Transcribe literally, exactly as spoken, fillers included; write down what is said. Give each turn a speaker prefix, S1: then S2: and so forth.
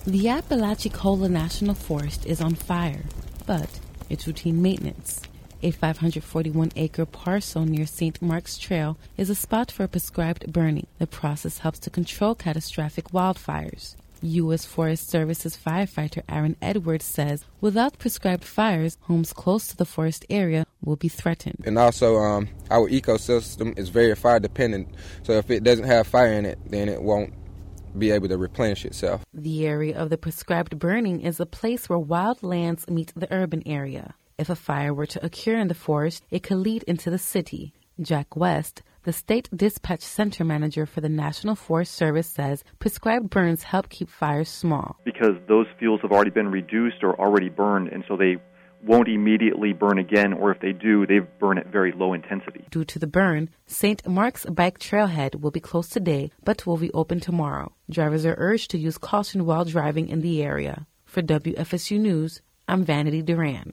S1: The Apalachicola National Forest is on fire, but it's routine maintenance. A five hundred forty-one acre parcel near Saint Mark's Trail is a spot for prescribed burning. The process helps to control catastrophic wildfires. U S Forest Service's firefighter Aaron Edwards says without prescribed fires, homes close to the forest area will be threatened.
S2: And also, um, our ecosystem is very fire dependent, so if it doesn't have fire in it, then it won't be able to replenish itself.
S1: The area of the prescribed burning is a place where wild lands meet the urban area. If a fire were to occur in the forest, it could lead into the city. Jack West, the State Dispatch Center Manager for the National Forest Service, says prescribed burns help keep fires small.
S3: Because those fuels have already been reduced or already burned, and so they won't immediately burn again, or if they do, they burn at very low intensity.
S1: Due to the burn, Saint Mark's Bike Trailhead will be closed today, but will be open tomorrow. Drivers are urged to use caution while driving in the area. For W F S U News, I'm Vanity Duran.